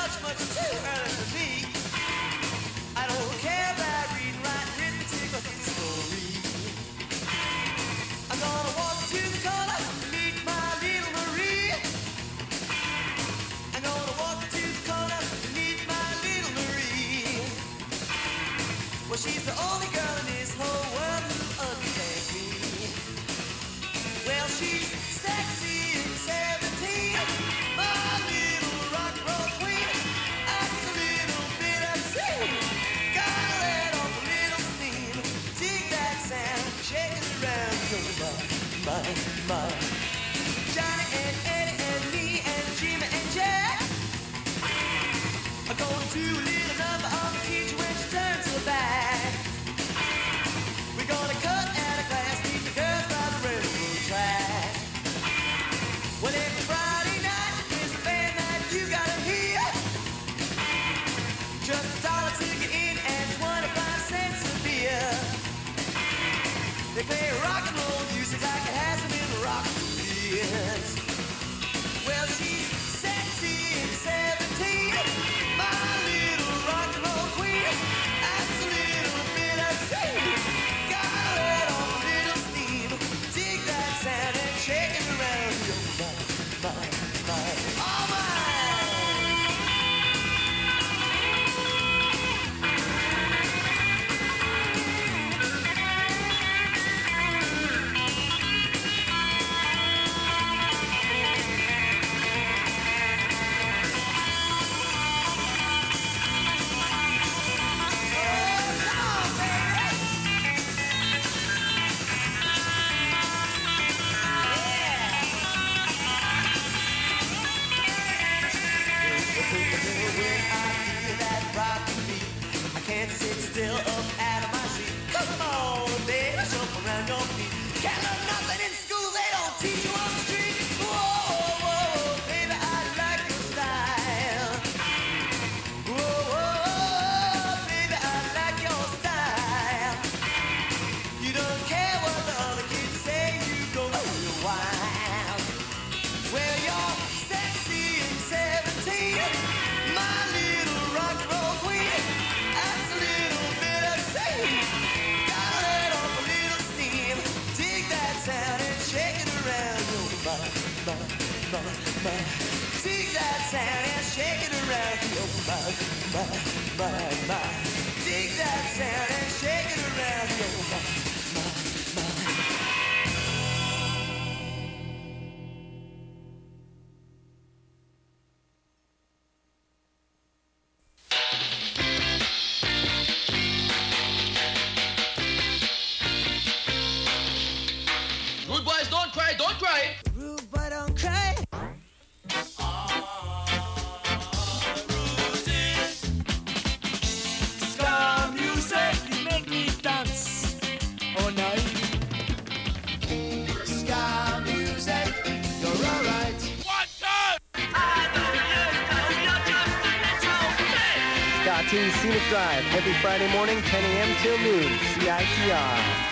much too early for me. I don't care about reading, writing, arithmetic, or history. I'm gonna walk to the corner to meet my little Marie. I'm gonna walk to the corner to meet my little Marie. Well, she's the only girl in this whole world who understands me. Well, she's sexy and 17, my little rock and roll queen. Acts a little bit obscene, gotta let off a little steam. Dig that sound, shake it around, my. Johnny and Eddie and me and Jimmy and Jack are gonna do a little number on the teacher when she turns her back. We're gonna cut out a class, meet the girls by the railroad track. Well, every Friday night is a band that you gotta hear. Just $1 to get in and 25 cents a beer. They play rock and roll music like it hasn't been rock for years. Well, she's sexy and 17, my little rock and roll queen. That's a little bit obscene, gotta let off a little steam. Dig that sound and shake it around your all mine. Can't sit still up out of my seat. Come on, baby, jump around your feet. Can't learn nothing in school, they don't teach you on the street. Whoa, baby, I like your style. Whoa, baby, I like your style. You don't care what the other kids say, you go real wild. Well, you're sexy and 17, my little rock and roll queen. That's a little bit obscene, gotta let off a little steam. Dig that sound and shake it around your my. Dig that sound and shake it around your my. Dig that sound and shake it around your my. Rude boys, don't cry, don't cry. Rude boy, don't cry. Ska music, you make me dance all night. Ska music, you're alright. 1, 2. Scotty's Scenic Drive, every Friday morning, 10 a.m. till noon, CITR.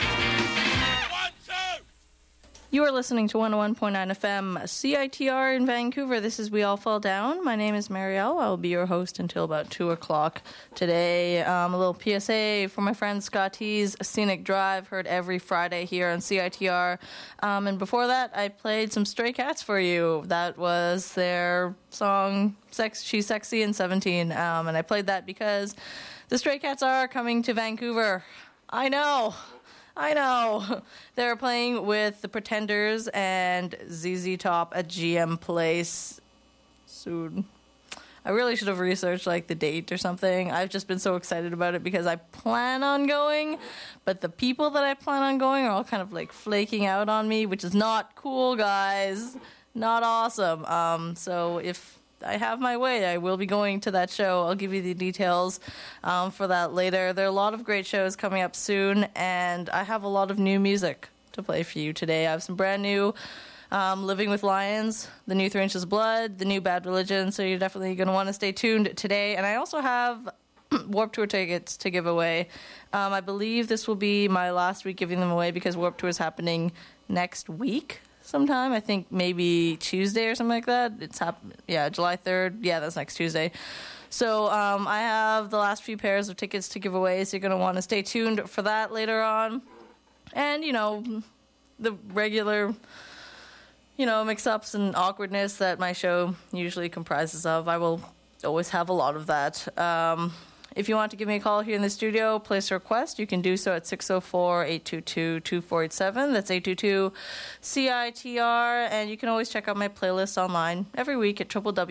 You are listening to 101.9 FM CITR in Vancouver. This is We All Fall Down. My name is Marielle. I will be your host until about 2 o'clock today. A little PSA for my friend Scotty's Scenic Drive, heard every Friday here on CITR. And before that, I played some Stray Cats for you. That was their song, She's Sexy and 17. And I played that because the Stray Cats are coming to Vancouver. I know. They're playing with the Pretenders and ZZ Top at GM Place soon. I really should have researched the date or something. I've just been so excited about it because I plan on going, but the people that I plan on going are all kind of flaking out on me, which is not cool, guys. Not awesome. So if I have my way, I will be going to that show. I'll give you the details for that later. There are a lot of great shows coming up soon, and I have a lot of new music to play for you today. I have some brand new Living with Lions, the new 3 Inches of Blood, the new Bad Religion, so you're definitely going to want to stay tuned today. And I also have Warped Tour tickets to give away. I believe this will be my last week giving them away because Warped Tour is happening next week. sometime. I think maybe Tuesday or something like that. July 3rd. Yeah, that's next Tuesday. So I have the last few pairs of tickets to give away, so you're going to want to stay tuned for that later on. And, the regular, mix-ups and awkwardness that my show usually comprises of. I will always have a lot of that. If you want to give me a call here in the studio, place a request, you can do so at 604-822-2487. That's 822-CITR. And you can always check out my playlist online every week at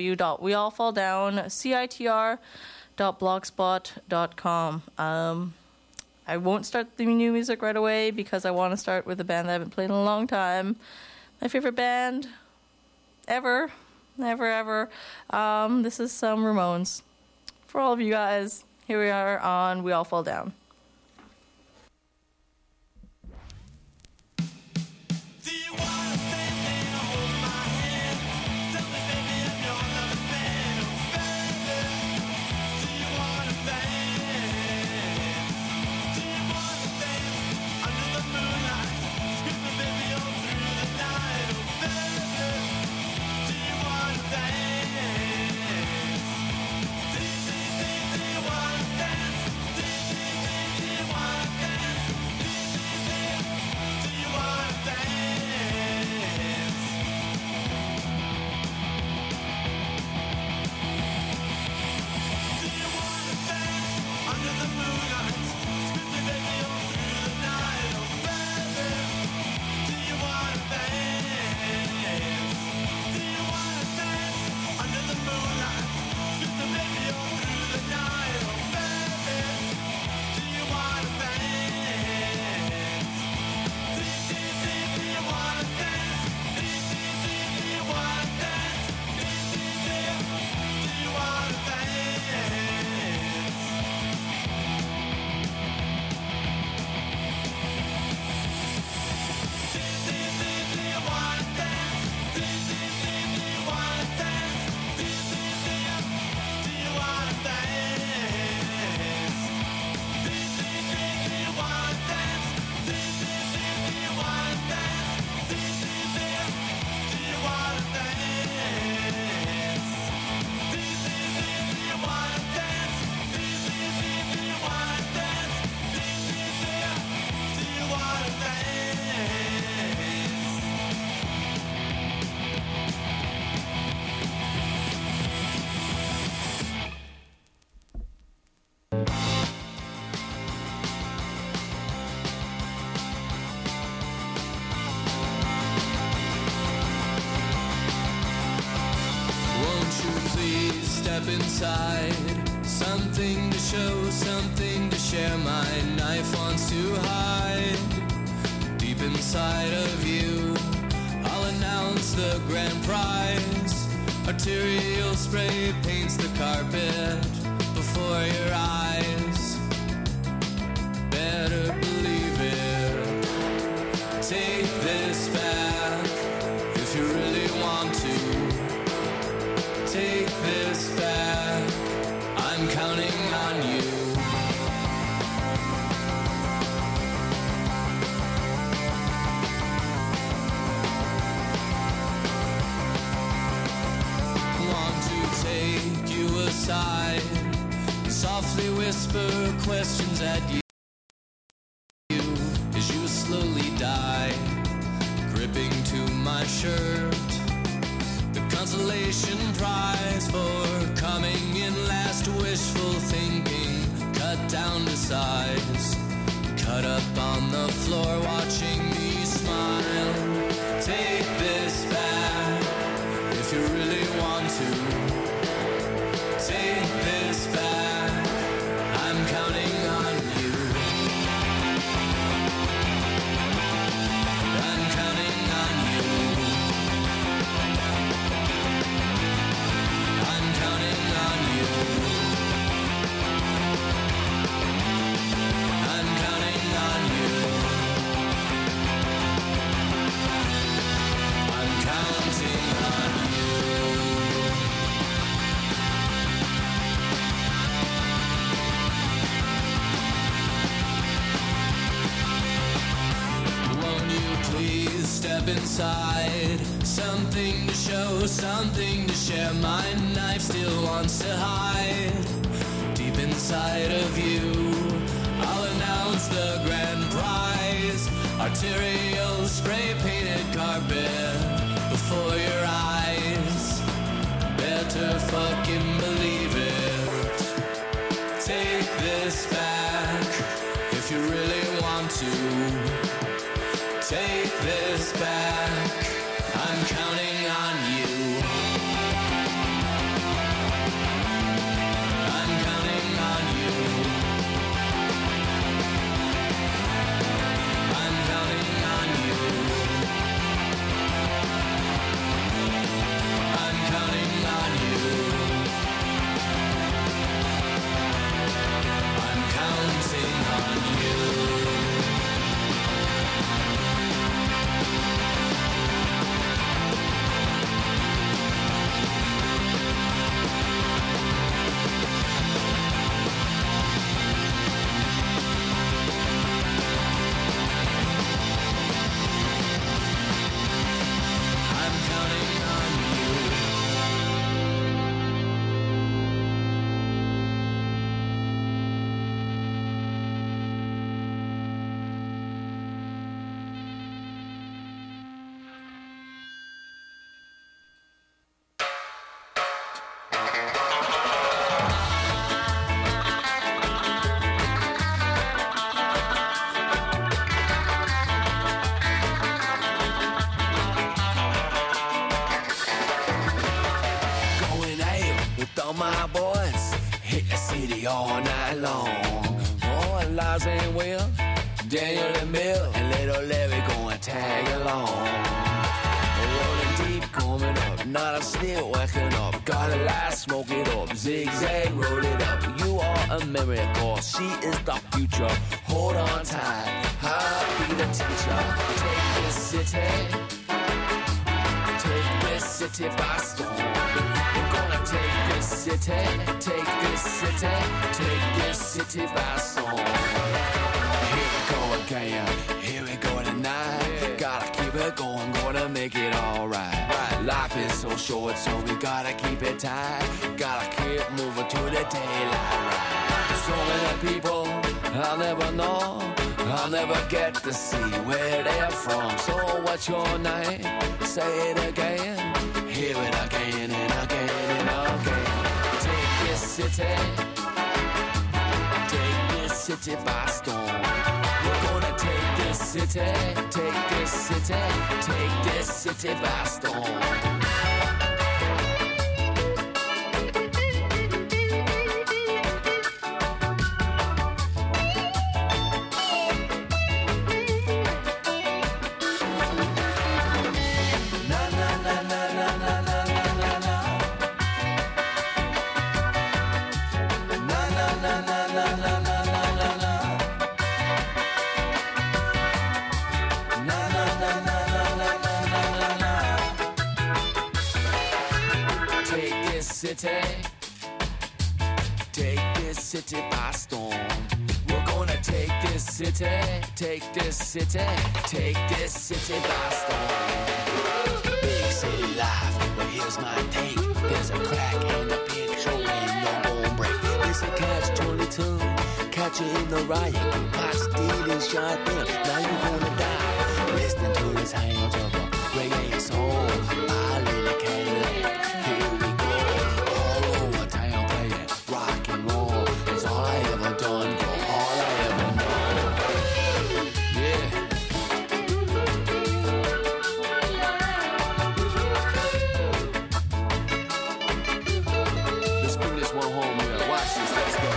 www.weallfalldown.citr.blogspot.com. I won't start the new music right away because I want to start with a band that I haven't played in a long time. My favorite band ever. This is some Ramones. For all of you guys, here we are on We All Fall Down. Step inside, something to show, something to share. My knife wants to hide deep inside of you. I'll announce the grand prize. Arterial spray paints the carpet before your eyes. Better believe it. Take this back if you really want to. Take this back, I'm counting on you. Want to take you aside, softly whisper questions at you as you slowly die, gripping to my shirt. Consolation prize for coming in last, wishful thinking, cut down to size, cut up on the floor watching me smile. Take this back if you really want to. Take this back, I'm counting on you. I'm counting on you. I'm counting on you. I'm counting on you. I'm counting on you. inside. Something to show, something to share. My knife still wants to hide. Deep inside of you, I'll announce the grand prize. Arterial spray painted carpet before your eyes. Better fucking believe it. Take this back if you really want to. Take this back, I'm counting on you. I'm counting on you. I'm counting on you. I'm counting on you. I'm counting on you. All my boys hit the city all night long. Oh, Lars and Will, Daniel and Bill, and little Larry going tag along. Rolling deep, coming up, not a sniff, waking up. Got a light, smoke it up, zigzag, roll it up. You are a miracle, she is the future. Hold on tight, I'll be the teacher. Take this city, take this city by storm. Take this city, take this city, take this city by storm. Here we go again, here we go tonight. Gotta keep it going, gonna make it alright. Life is so short, so we gotta keep it tight. Gotta keep moving to the daylight. So many people I'll never know, I'll never get to see where they're from. So what's your name? Say it again, hear it again and again. Take this city by storm. We're gonna take this city, take this city, take this city by storm. Take this city by storm. We're gonna take this city, take this city, take this city by storm. Big city life, but here's my take. There's a crack in the picture, ain't no gon' break. It's a catch-22, catch you in the riot. Pot stealing shotgun, now you gonna die. Listening to the sounds of a reggae soul. I live a Cadillac, here we go. All over town playing rock and roll. It's all I ever done, girl, all I ever know. Yeah. Let's bring this one home here. Watch this, let's go.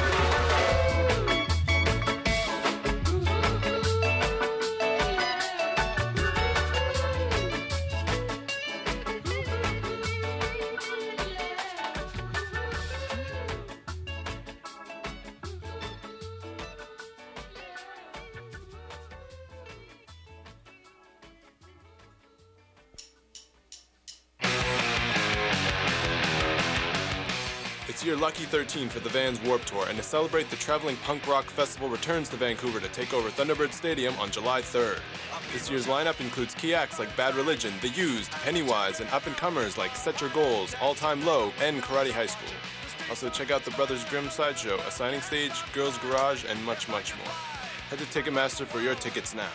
It's year Lucky 13 for the Vans Warped Tour, and to celebrate, the traveling punk rock festival returns to Vancouver to take over Thunderbird Stadium on July 3rd. This year's lineup includes key acts like Bad Religion, The Used, Pennywise, and up-and-comers like Set Your Goals, All Time Low, and Karate High School. Also, check out the Brothers Grimm Sideshow, A Signing Stage, Girls Garage, and much, much more. Head to Ticketmaster for your tickets now.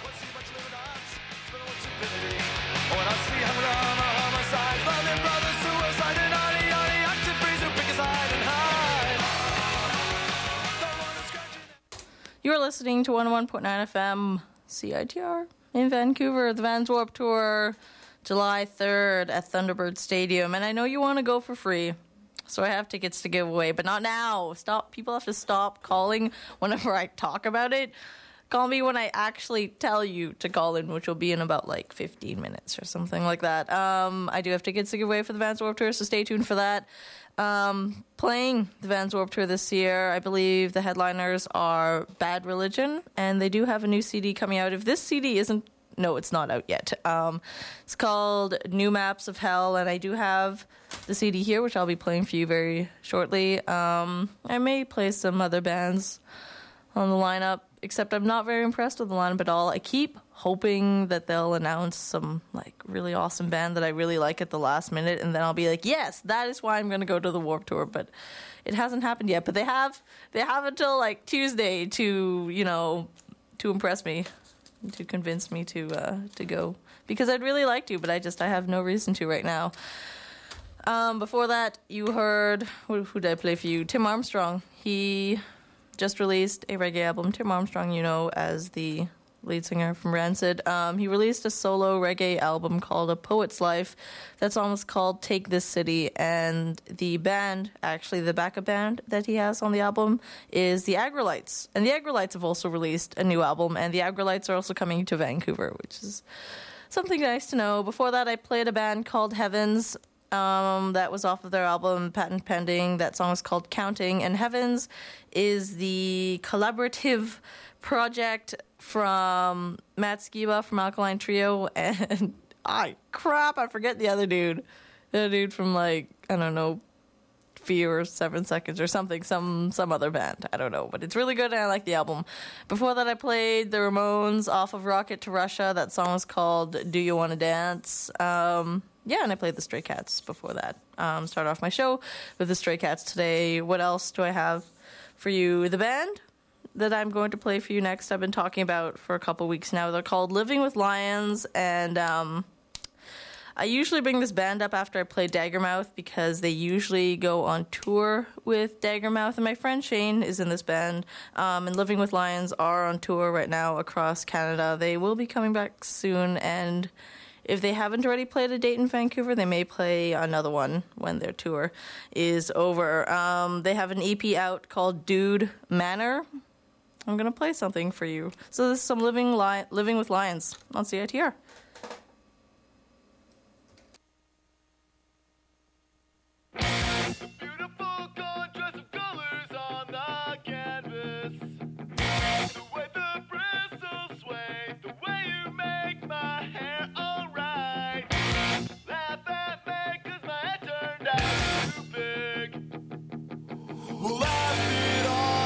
You're listening to 101.9 FM CITR in Vancouver, the Vans Warped Tour, July 3rd at Thunderbird Stadium. And I know you want to go for free, so I have tickets to give away, but not now. Stop. People have to stop calling whenever I talk about it. Call me when I actually tell you to call in, which will be in about like 15 minutes or something like that. I do have tickets to give away for the Vans Warped Tour, so stay tuned for that. Playing the Vans Warped Tour this year, I believe the headliners are Bad Religion, and they do have a new CD coming out. If this CD isn't, no, it's not out yet. It's called New Maps of Hell, and I do have the CD here, which I'll be playing for you very shortly. I may play some other bands on the lineup, except I'm not very impressed with the lineup at all. I keep hoping that they'll announce some like really awesome band that I really like at the last minute, and then I'll be like, yes, that is why I'm going to go to the Warped Tour. But it hasn't happened yet. But they have until like Tuesday to to impress me, to convince me to go, because I'd really like to, but I have no reason to right now. Before that, you heard, who did I play for you? Tim Armstrong. He just released a reggae album. Tim Armstrong, as the lead singer from Rancid. He released a solo reggae album called A Poet's Life. That song is called Take This City, and the band, actually the backup band that he has on the album, is the Aggrolites. And the Aggrolites have also released a new album, and the Aggrolites are also coming to Vancouver, which is something nice to know. Before that, I played a band called Heavens. That was off of their album Patent Pending. That song is called Counting, and Heavens is the collaborative project from Matt Skiba from Alkaline Trio, and I forget the other dude. The dude from Fear or 7 Seconds or something, some other band. I don't know, but it's really good and I like the album. Before that, I played the Ramones off of Rocket to Russia. That song is called Do You Wanna Dance? And I played the Stray Cats before that. Start off my show with the Stray Cats today. What else do I have for you? The band that I'm going to play for you next, I've been talking about for a couple weeks now. They're called Living with Lions, and I usually bring this band up after I play Daggermouth because they usually go on tour with Daggermouth, and my friend Shane is in this band, and Living with Lions are on tour right now across Canada. They will be coming back soon, and if they haven't already played a date in Vancouver, they may play another one when their tour is over. They have an EP out called Dude Manor. I'm going to play something for you. So this is some Living with Lions on CITR. Beautiful contrast of colors on the canvas. The way the bristles sway, the way you make my hair alright. Laugh at me 'cause my head turned out too big. Laugh it off.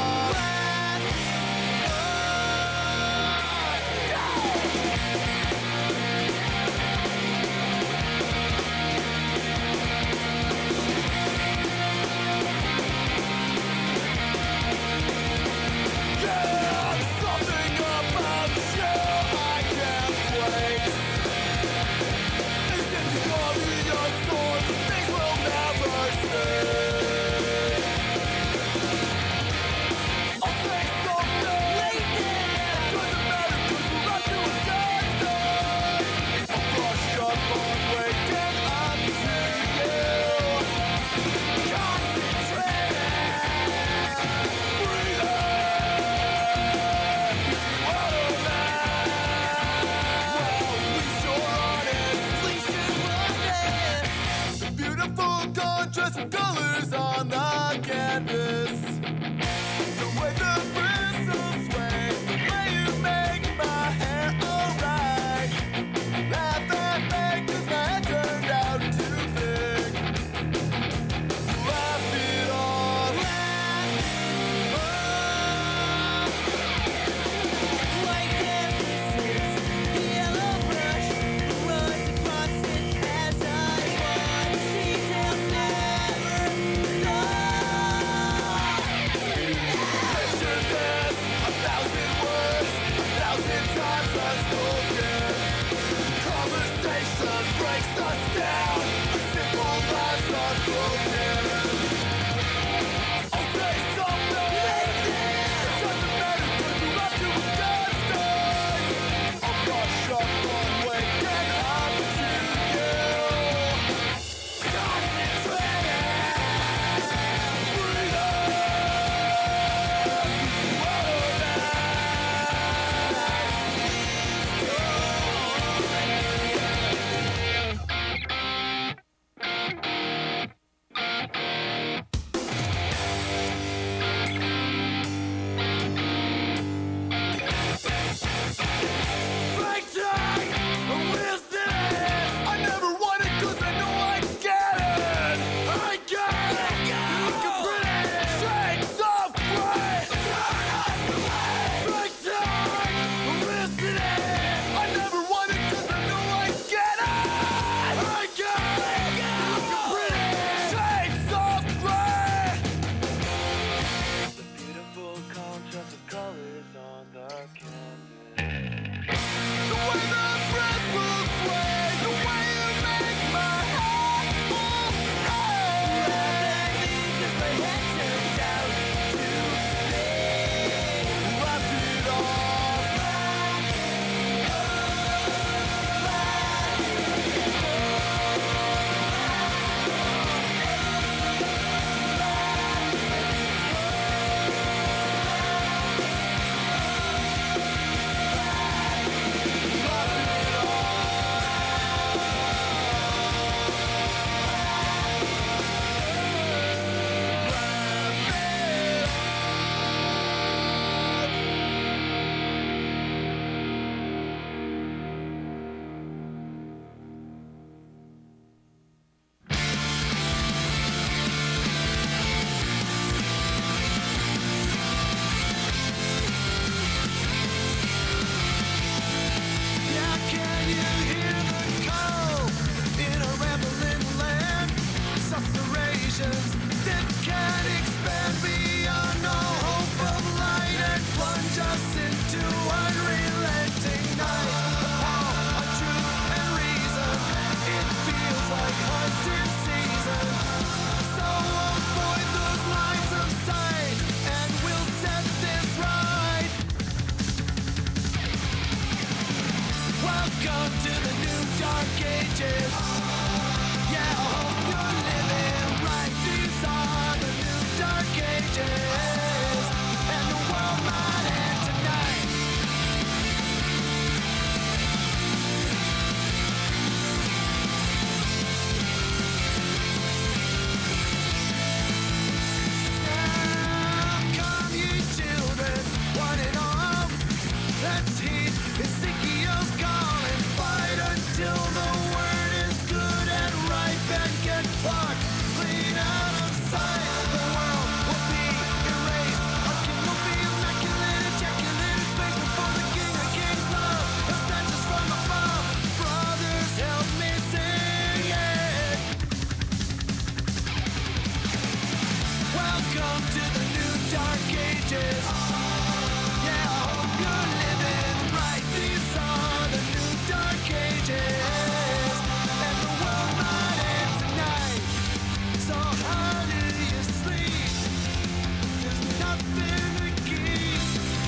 Welcome to the new dark ages. Yeah, I hope you're living right. These are the new dark ages, and the world might end tonight. So how do you sleep? There's nothing to keep.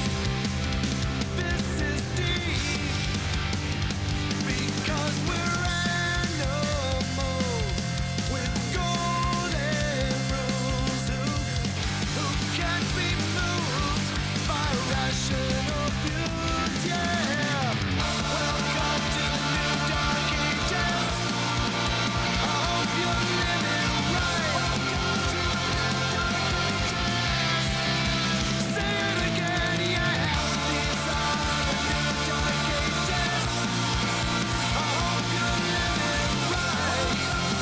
This is deep, because we're animals with golden rules who can't be moved by rational views. Yeah, welcome to the new dark ages. I hope you're living right. Say it again, yeah. These are the new dark ages. I hope you're living right.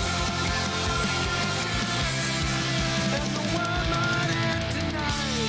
And the world might end tonight.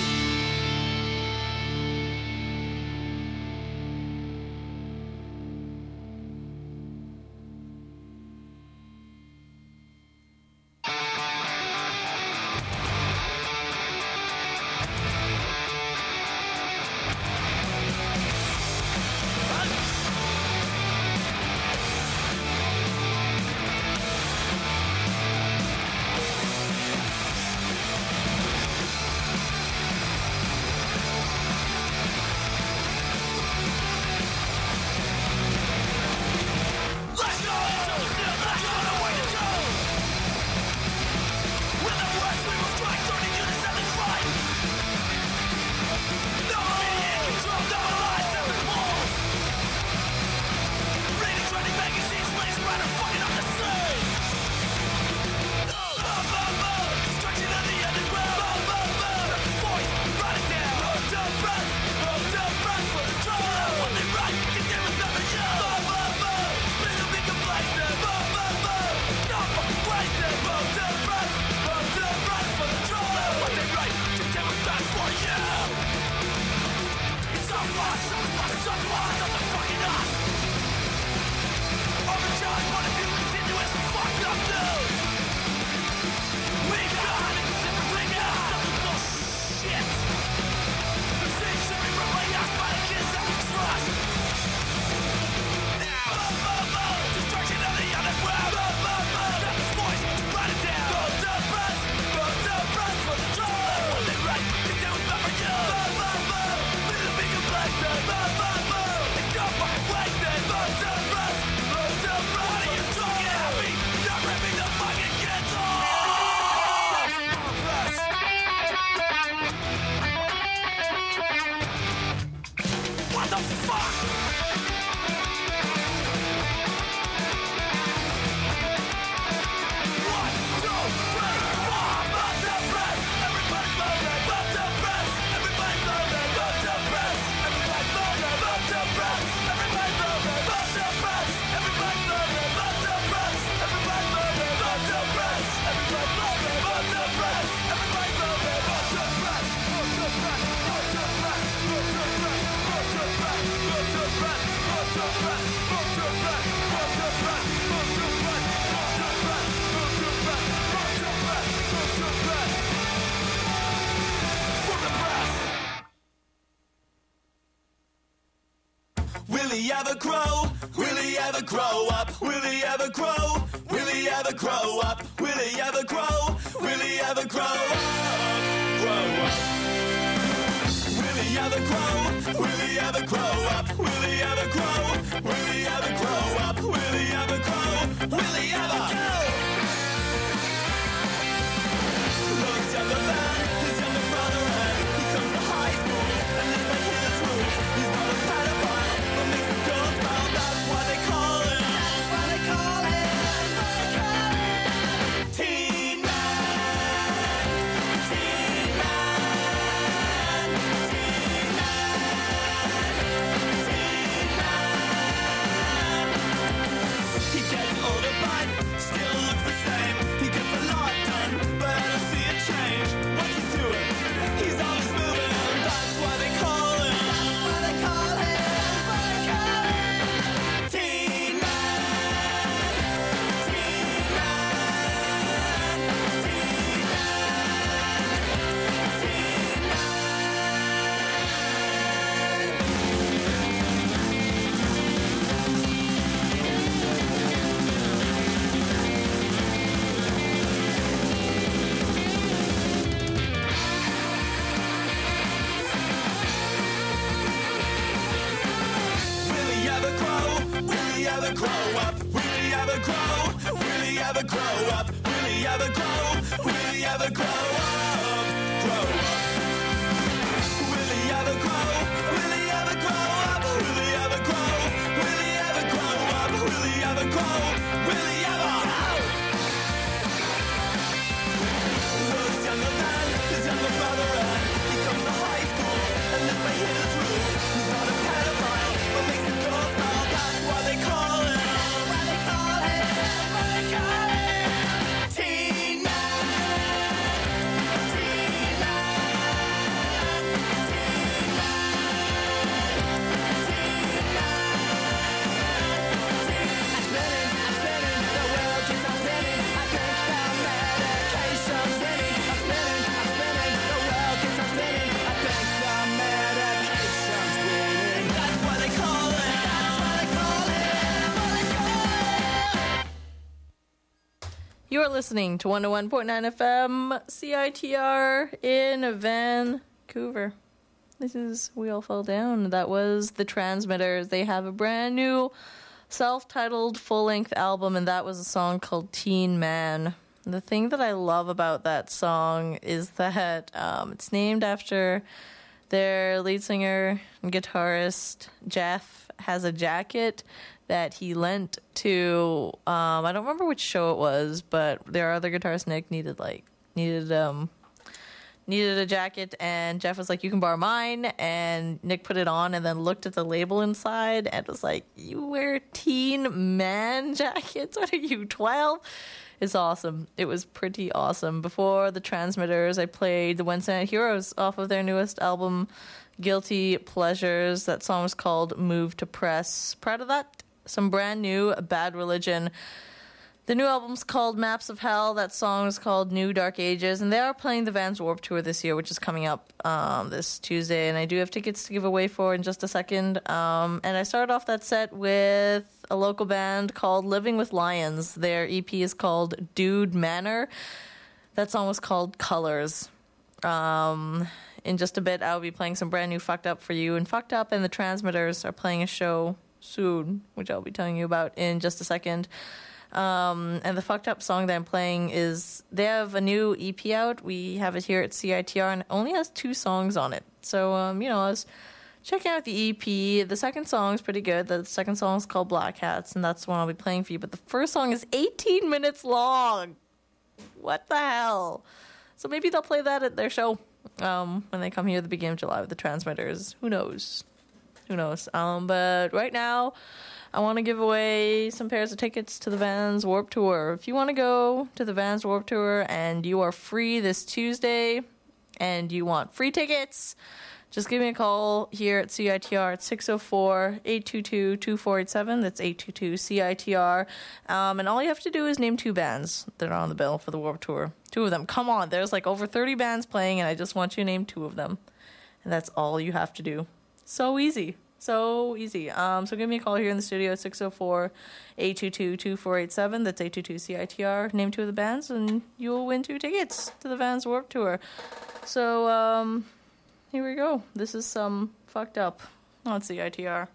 Will he ever grow? Will he ever grow up? Will he ever grow? Will he ever grow up? Will he ever grow? Will he ever grow up? Grow up. Will he ever grow? Will he ever grow up? Will he ever grow? Will he ever grow up? Will he ever grow? Will he ever go? Looks younger than his younger brother, and he comes to high school and lives by his rules. He's not a pedophile, but makes the girls smile. That's why they call him. That's why they call him. That's why they call him. Teen Man. Teen Man. Teen Man. Teen Man. ever grow up? Grow up. Will he ever grow? Will he ever grow up? Will he ever grow? Will he ever grow up? Will he ever grow? Will he ever grow? Will's younger than his younger brother, and he comes to high school and lives by his rules. He's not a pedophile, but makes the girls smile. That's why they call him. Why they call him? Why they call him? Teen Man. Teen Man. Teen Man. Teen Man. I'm spinning, the world keeps on spinning. I think the medication's winning. I'm spinning, the world keeps on spinning. I think the medication's winning. That's why they call it. That's why they call it. Why they call it. You are listening to 101.9 FM CITR in Vancouver. This is We All Fell Down. That was The Transmitters. They have a brand new self-titled full-length album, and that was a song called Teen Man. The thing that I love about that song is that it's named after their lead singer and guitarist. Jeff has a jacket that he lent to I don't remember which show it was, but their other guitarist Nick needed a jacket, and Jeff was like, you can borrow mine, and Nick put it on and then looked at the label inside and was like, you wear Teen Man jackets? What are you, 12? It's awesome. It was pretty awesome. Before The Transmitters, I played the Wednesday Night Heroes off of their newest album, Guilty Pleasures. That song was called Move to Press. Proud of that. Some brand new Bad Religion. The new album's called Maps of Hell. That song is called New Dark Ages. And they are playing the Vans Warped Tour this year, which is coming up this Tuesday. And I do have tickets to give away for in just a second. And I started off that set with a local band called Living with Lions. Their EP is called Dude Manor. That song was called Colors. In just a bit, I'll be playing some brand new Fucked Up for you. And Fucked Up and the Transmitters are playing a show soon, which I'll be telling you about in just a second. And the Fucked Up song that I'm playing is, they have a new EP out. We have it here at CITR, and it only has 2 songs on it. So, I was checking out the EP. The second song is pretty good. The second song is called Black Hats, and that's the one I'll be playing for you. But the first song is 18 minutes long. What the hell? So maybe they'll play that at their show when they come here at the beginning of July with the Transmitters. Who knows? But right now, I want to give away some pairs of tickets to the Vans Warped Tour. If you want to go to the Vans Warped Tour and you are free this Tuesday and you want free tickets, just give me a call here at CITR at 604-822-2487. That's 822-CITR. And all you have to do is name 2 bands that are on the bill for the Warped Tour. 2 of them. Come on. There's like over 30 bands playing, and I just want you to name 2 of them. And that's all you have to do. So easy. So easy. So give me a call here in the studio at 604-822-2487. That's 822-CITR. Name 2 of the bands, and you'll win 2 tickets to the Vans Warped Tour. So, here we go. This is some Fucked Up on CITR.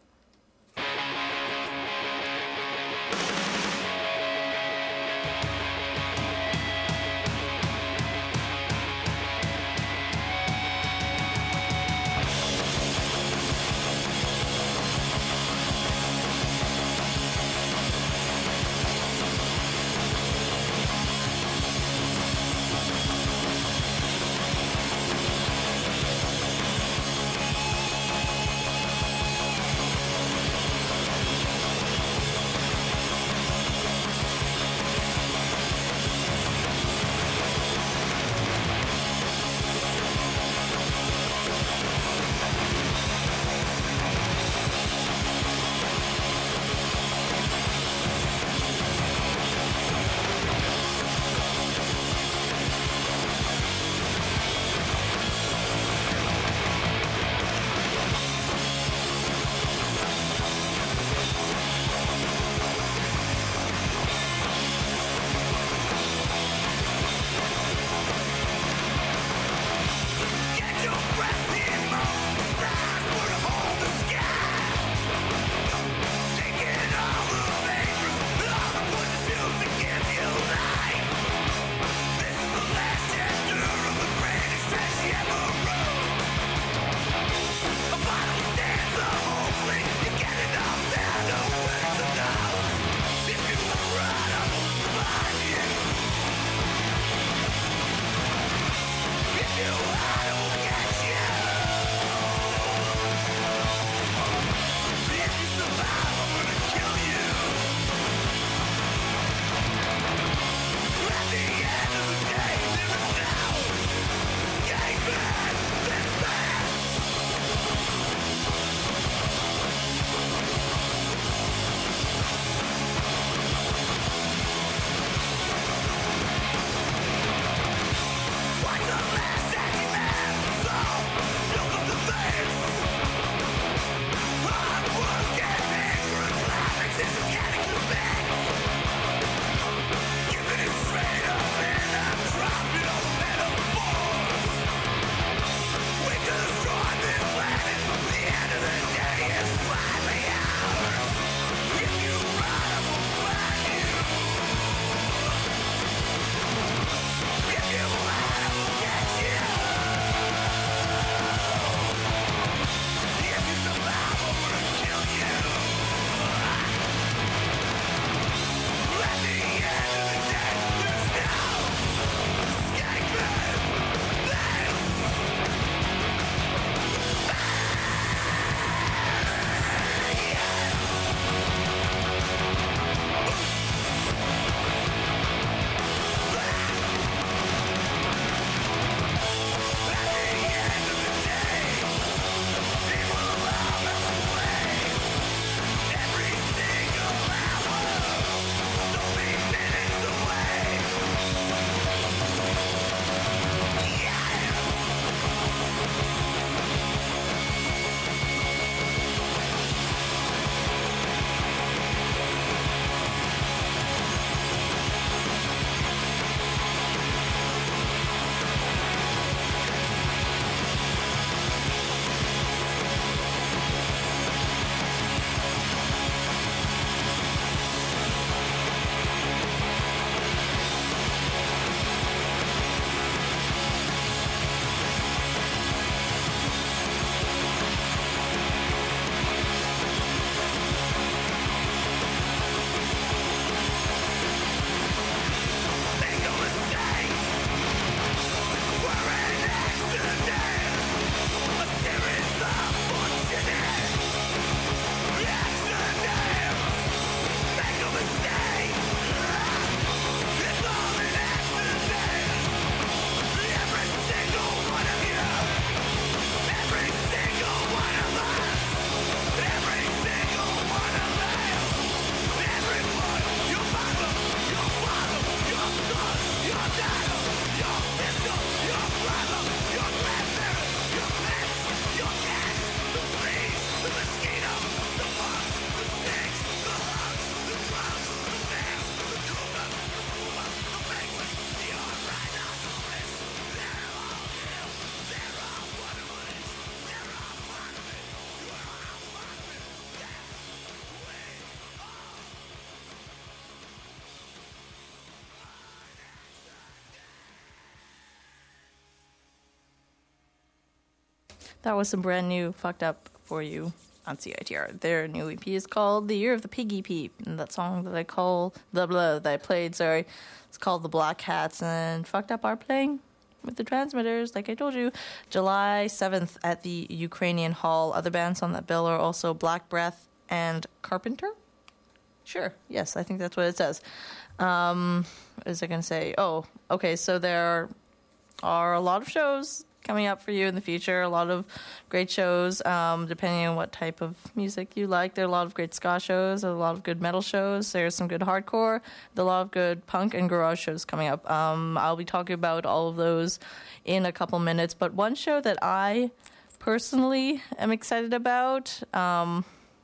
That was some brand new Fucked Up for you on CITR. Their new EP is called The Year of the Piggy Peep, and that song that I played, it's called The Black Hats, and Fucked Up are playing with the Transmitters, like I told you, July 7th at the Ukrainian Hall. Other bands on that bill are also Black Breath and Carpenter? Sure, yes, I think that's what it says. What is I going to say? Oh, okay, so there are a lot of shows coming up for you in the future, a lot of great shows, depending on what type of music you like. There are a lot of great ska shows, a lot of good metal shows, there's some good hardcore, a lot of good punk and garage shows coming up. I'll be talking about all of those in a couple minutes, but one show that I personally am excited about, oh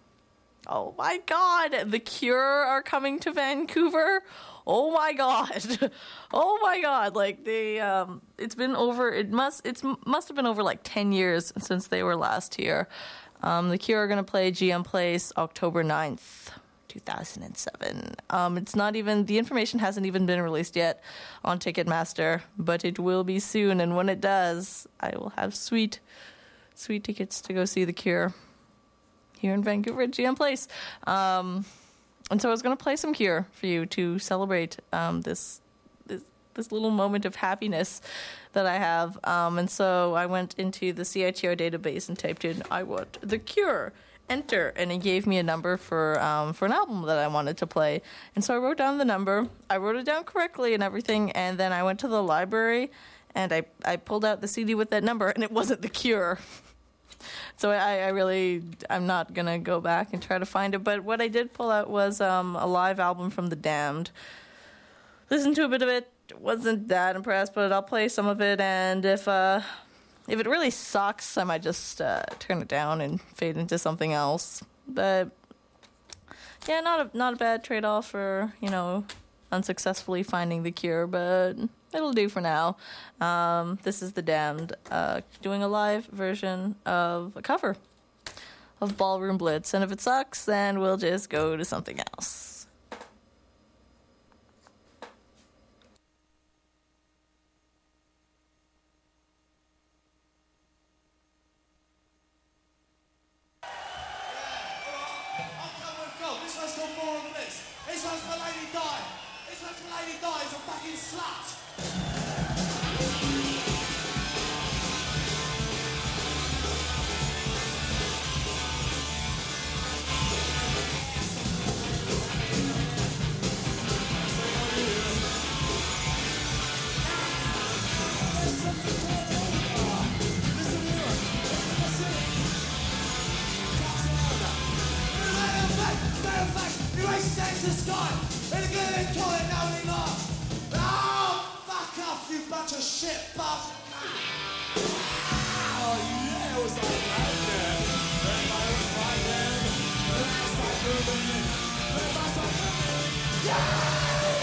my God, The Cure are coming to Vancouver. Oh my God. Oh my God. Like they it must have been over like 10 years since they were last here. The Cure are going to play GM Place October 9th, 2007. It's not even, the information hasn't even been released yet on Ticketmaster, but it will be soon, and when it does, I will have sweet tickets to go see The Cure here in Vancouver at GM Place. And so I was going to play some Cure for you to celebrate this little moment of happiness that I have. And so I went into the CITR database and typed in, I want The Cure, enter, and it gave me a number for an album that I wanted to play. And so I wrote down the number. I wrote it down correctly and everything, and then I went to the library and I pulled out the CD with that number, and it wasn't The Cure. So I'm not going to go back and try to find it. But what I did pull out was a live album from The Damned. Listened to a bit of it. Wasn't that impressed, but I'll play some of it. And if it really sucks, I might just turn it down and fade into something else. But yeah, not a bad trade-off for, unsuccessfully finding The Cure, but it'll do for now. This is The Damned doing a live version of a cover of Ballroom Blitz, and if it sucks, then we'll just go to something else. This one's got more on this. This one's for Lady Di. This one's for Lady Di. It's a fucking slut. The sky, and again they call it now anymore. Oh, fuck off, you bunch of shit bastard. Oh yeah, it was like right there. Everybody was fighting. The last time through me. The last time through me. Yeah!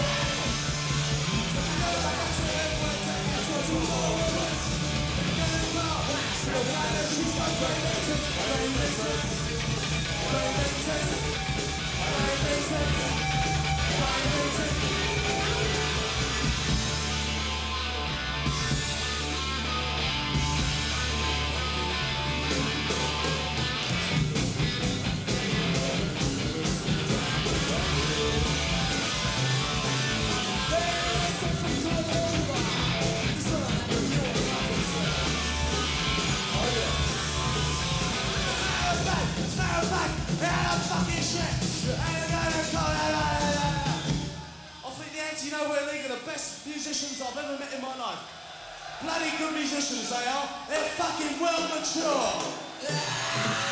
Musicians I've ever met in my life. Bloody good musicians they are. They're fucking well mature.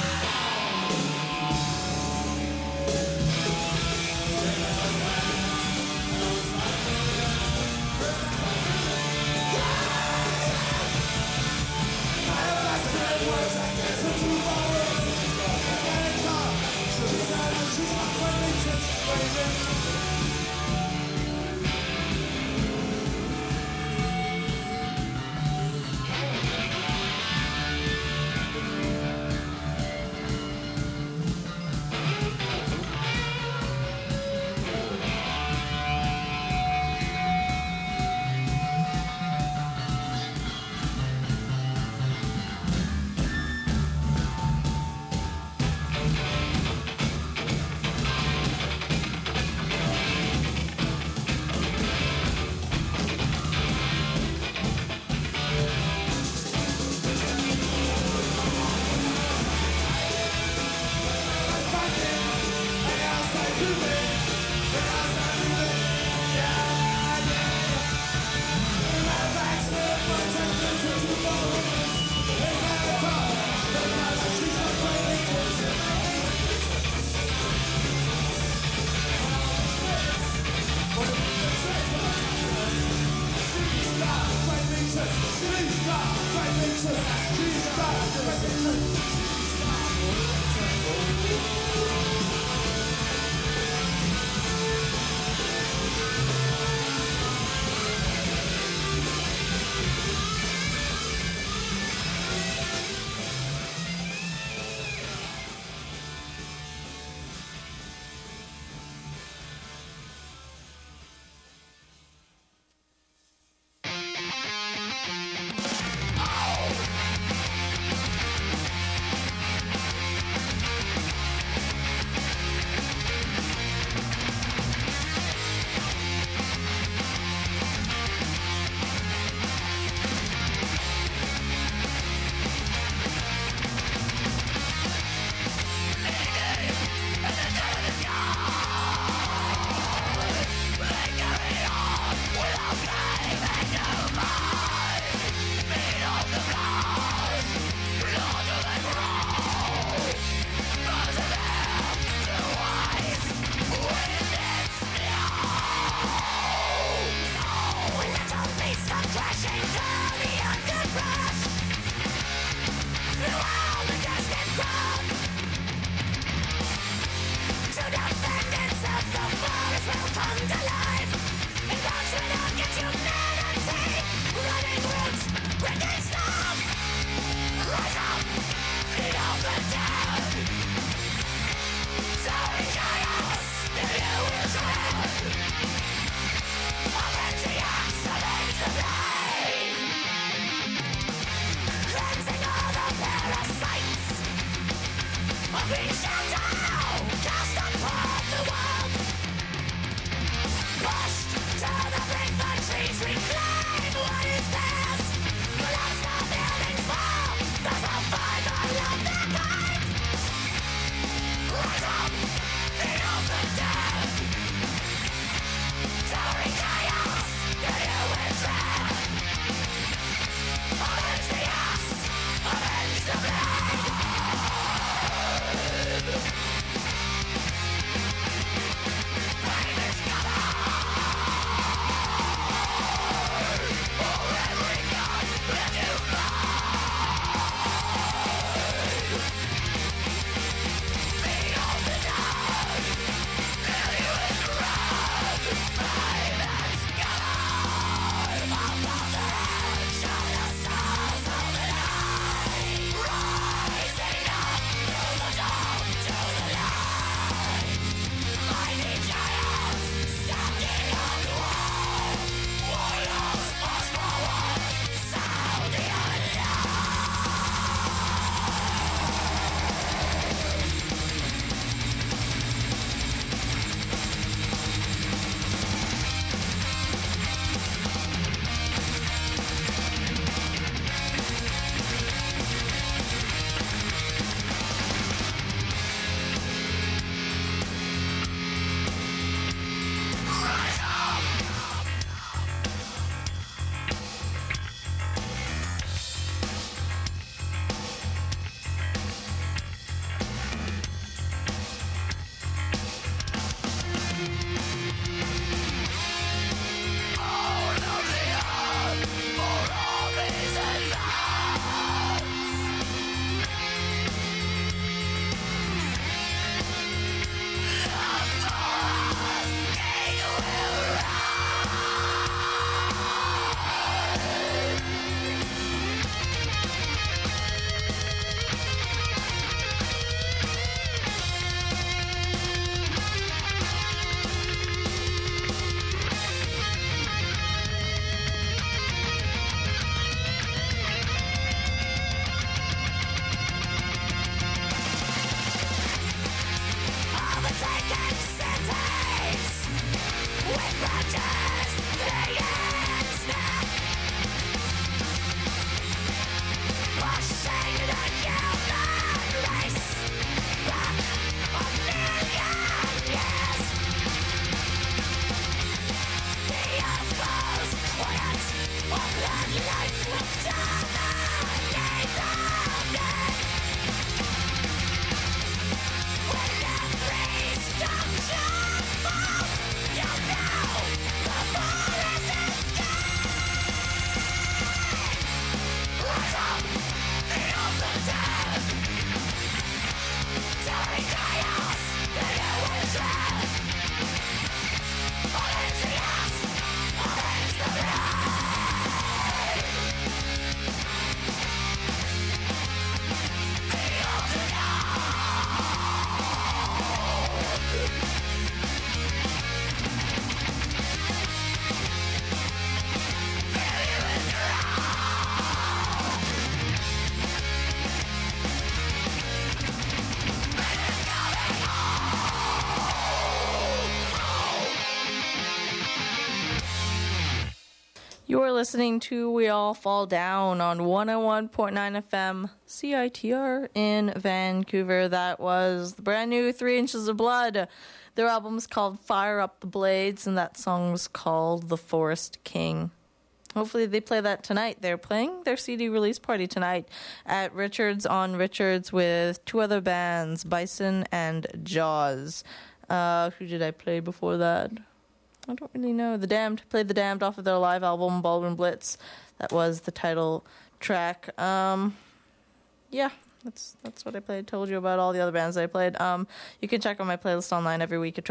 You're listening to We All Fall Down on 101.9 FM CITR in Vancouver. That was the brand new 3 Inches of Blood. Their album's called Fire Up the Blades, and that song's called The Forest King. Hopefully they play that tonight. They're playing their CD release party tonight at Richards on Richards with 2 other bands, Bison and Jaws. Who did I play before that? I don't really know. The Damned. Played The Damned off of their live album, Baldwin Blitz. That was the title track. Yeah, that's what I played. Told you about all the other bands I played. You can check out my playlist online every week at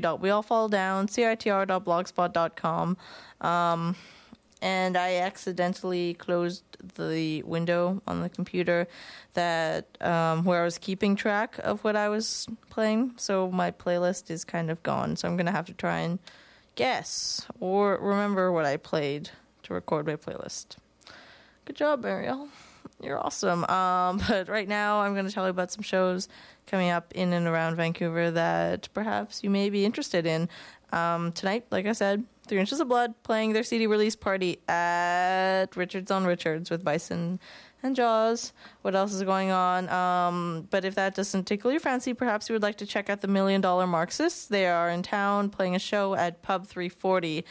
www.weallfalldown.citr.blogspot.com. And I accidentally closed the window on the computer that where I was keeping track of what I was playing. So my playlist is kind of gone. So I'm going to have to try and guess or remember what I played to record my playlist. Good job, Ariel. You're awesome. But right now I'm going to tell you about some shows coming up in and around Vancouver that perhaps you may be interested in. Tonight, like I said, 3 Inches of Blood playing their CD release party at Richards on Richards with Bison and Jaws. What else is going on? But if that doesn't tickle your fancy, perhaps you would like to check out the $1 Million Marxists. They are in town playing a show at Pub 340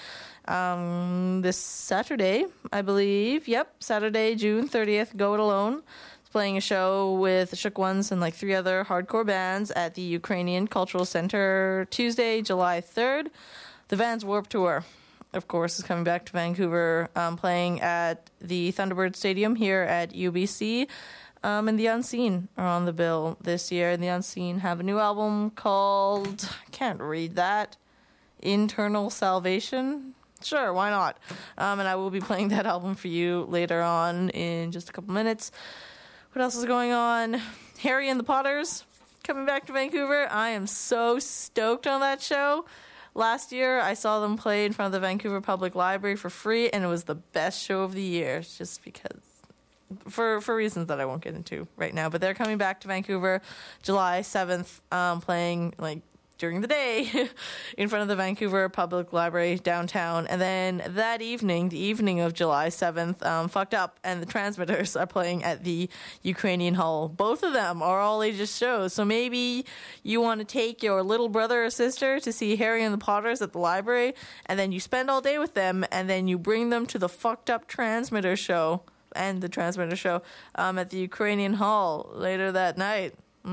this Saturday, I believe. Yep, Saturday, June 30th. Go It Alone. It's playing a show with the Shook Ones and like 3 other hardcore bands at the Ukrainian Cultural Center Tuesday, July 3rd. The Vans Warped Tour, of course, is coming back to Vancouver, playing at the Thunderbird Stadium here at UBC. And The Unseen are on the bill this year. And The Unseen have a new album called, I can't read that, Internal Salvation. Sure, why not? And I will be playing that album for you later on in just a couple minutes. What else is going on? Harry and the Potters coming back to Vancouver. I am so stoked on that show. Last year, I saw them play in front of the Vancouver Public Library for free, and it was the best show of the year, just because, for reasons that I won't get into right now. But they're coming back to Vancouver July 7th, playing, like, during the day in front of the Vancouver Public Library downtown. And then that evening, the evening of July 7th, Fucked Up and the Transmitters are playing at the Ukrainian Hall. Both of them are all ages shows. So maybe you want to take your little brother or sister to see Harry and the Potters at the library, and then you spend all day with them, and then you bring them to the Fucked Up Transmitter show and the Transmitter show at the Ukrainian Hall later that night.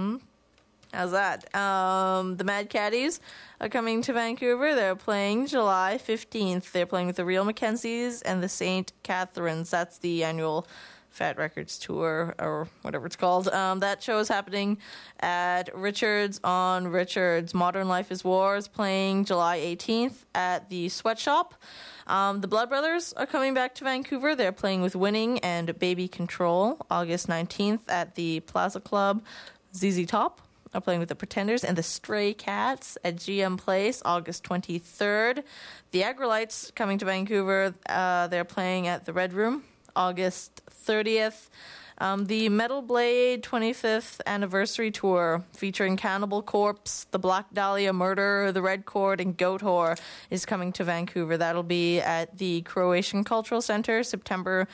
How's that? The Mad Caddies are coming to Vancouver. They're playing July 15th. They're playing with the Real Mackenzies and the St. Catharines. That's the annual Fat Records tour, or whatever it's called. That show is happening at Richards on Richards. Modern Life is War is playing July 18th at the Sweatshop. The Blood Brothers are coming back to Vancouver. They're playing with Winning and Baby Control August 19th at the Plaza Club. ZZ Top are playing with the Pretenders and the Stray Cats at GM Place August 23rd. The Agrolites coming to Vancouver. They're playing at the Red Room August 30th. The Metal Blade 25th Anniversary Tour featuring Cannibal Corpse, the Black Dahlia Murder, the Red Chord, and Goat Whore is coming to Vancouver. That'll be at the Croatian Cultural Center September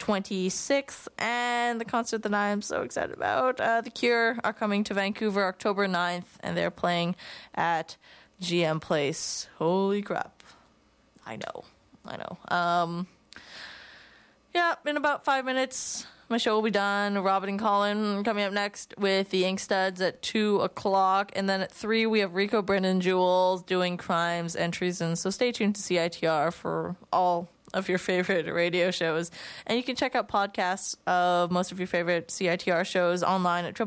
26th. And the concert that I'm so excited about, The Cure are coming to Vancouver October 9th, and they're playing at GM Place. Holy crap. I know. Yeah, in about 5 minutes, my show will be done. Robin and Colin coming up next with the Ink Studs at 2 o'clock. And then at 3, we have Rico, Brendan, Jules doing Crimes and Treason. So stay tuned to CITR for all of your favorite radio shows. And you can check out podcasts of most of your favorite CITR shows online at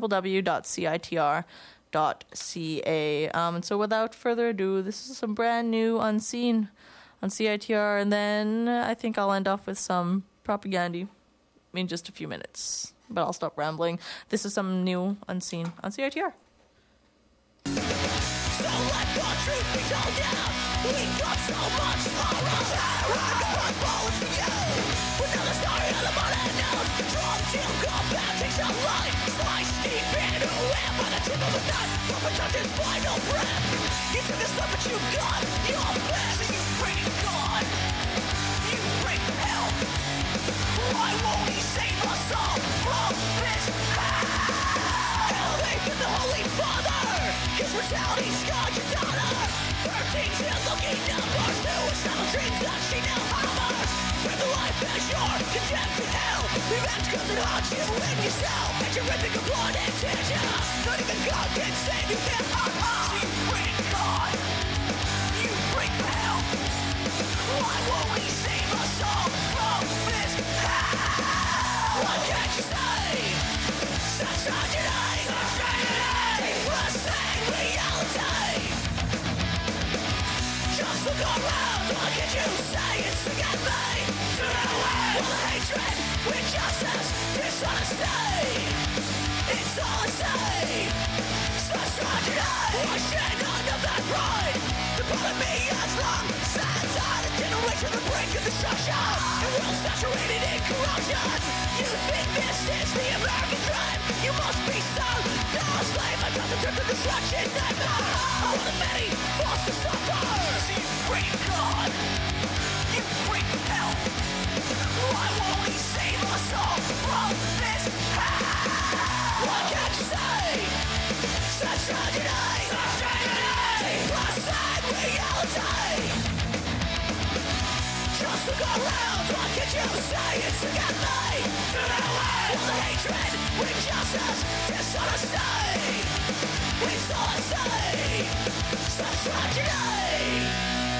www.citr.ca. And so without further ado, this is some brand new Unseen on CITR. And then I think I'll end off with some propaganda in just a few minutes, but I'll stop rambling. This is some new Unseen on CITR. So let the truth be told you, we got so much horror. Bullets from you. Another story on the modern news. Drum till combat takes a life. Slice deep into it by the tip of a knife. Prophet touches final breath. You took the stuff that you got. Your best and you pray to God. You pray for help. Revenge comes and haunts you in yourself. And you're ripping a blood and tears. Not even God can save you. Can't so you pray to God. You pray for help. Why won't we save us all from this hell? What can't you say? Such tragedy. Such tragedy. Depressing reality. Just look around. What can you say? It's to get me to the way. All the hatred, injustice, dishonesty. It's all the same. Such tragedy. I share none of that pride. The part of me has long stands on a generation on the brink of destruction. A world saturated in corruption. You think this is the American dream? You must be so down slave. I'm not the trip to destruction. Nightmare. All the many forced to suffer. So you pray to God. You pray for help. Why won't he save us all from this hell? What can't you say? Such tragedy. Such tragedy. Depressing reality. Just look around. What can you say? It's to get me to the way. All the hatred, injustice, dishonesty. It's all I say. Such tragedy.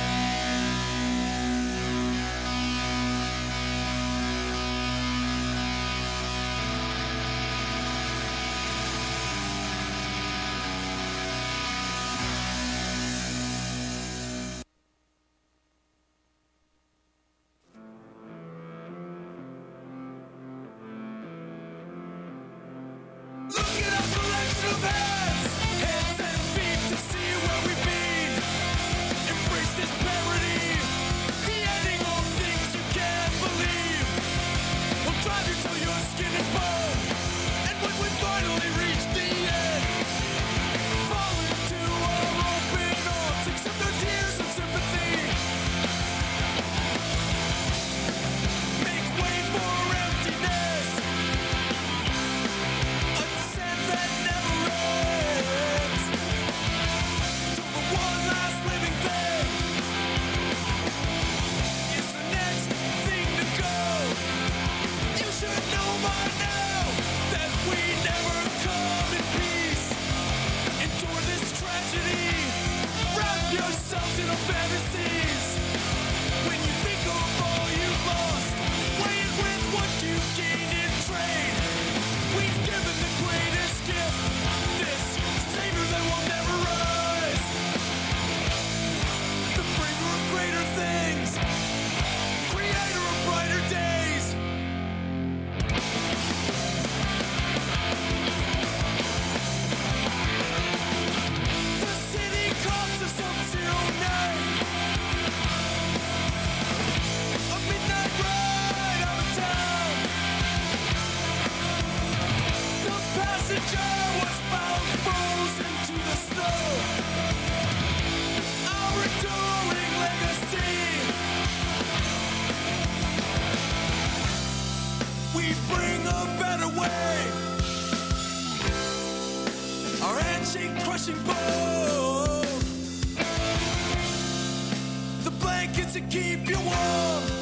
Crushing bow, the blankets that keep you warm.